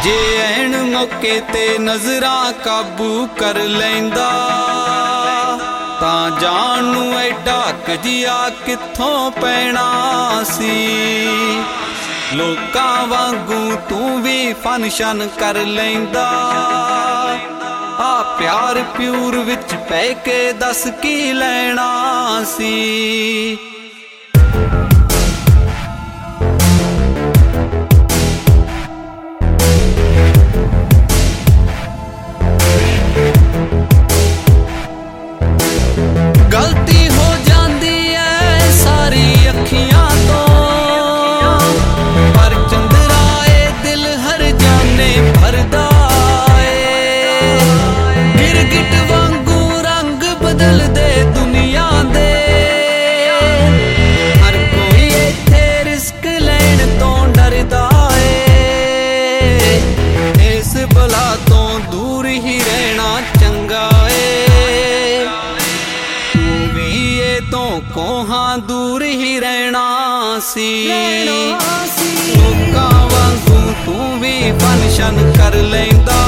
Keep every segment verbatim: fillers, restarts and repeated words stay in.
जे ऐन मौके ते नज़रां काबू कर लैंदा तां जान नूं एडा कजिया कित्थों पैना सी। लोकां वांगू तू भी फनशन कर लैंदा आ प्यार प्यूर विच पै के दस की लैना सी। गलती हो जाती है सारी अखियां तो पर चंद्राए दिल हर जाने भरदा है। गिरगिट वांगू रंग बदल दे दुनिया दे हर कोई इत्थे रिस्क लैण तो डरदा है। इस बला तो दूर ही रहना चंगा है। तो कोहां दूर ही रहना सी। लोकां वांगू तू भी फनशन कर लैंदा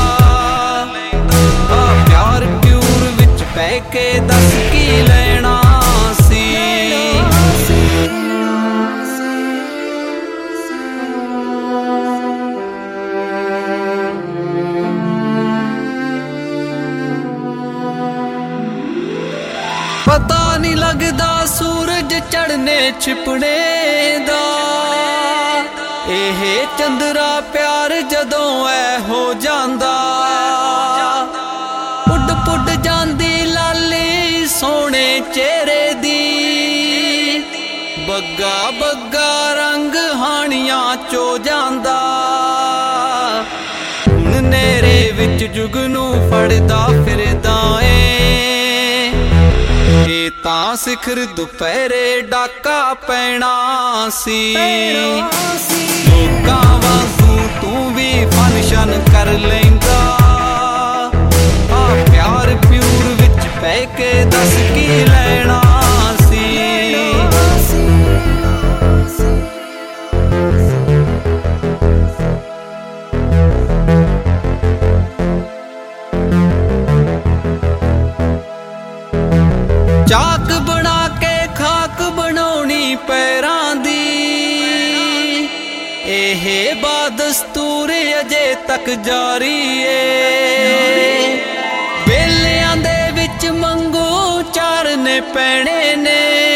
आ प्यार प्यूर विच पै के दस की लैना सी। पता नहीं लगदा सूरज चढ़ने छिपने दा एहे चंद्रा प्यार जदों ऐ हो जांदा। उड पुड जांदी लाली सोने चेहरे दी बग्गा बग्गा रंग हानियां चो जांदा। हुण नेरे विच जुग नूं फड़दा फिरदा ऐ तां सिखर दुपहरे डाका पैना सी। लोकां वांगू तू भी फनशन कर लैंदा आ प्यार प्यूर विच पै के दस की लैना सी। चाक बना के खाक बनाउणी पैरां दी एहे बादस्तूर अजे तक जारी है। बेलियां दे विच मंगू चारने पैणे ने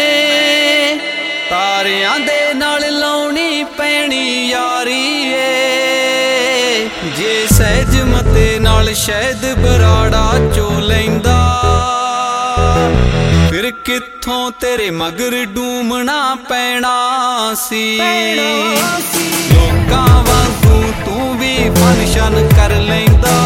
तारियां दे नाल लाउणी पैणी यारी है। जे सहज मते नाल शहद बराड़ा चो लैंदा फिर कित्थों तेरे मगर डूमना पैना सी। लोकां वांगू तू भी फनशन कर लैंदा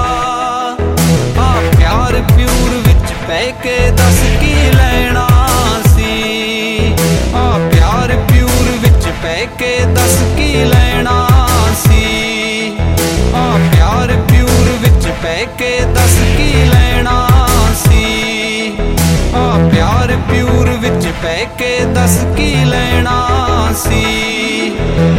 आ प्यार प्यूर विच पै के दस की लैना सी। आ प्यार प्यूर विच पै के दस की लैना सी। आ प्यार प्यूर विच पै के दस की लैना सी। आ प्यार प्यूर विच पै के दस की लैना सी।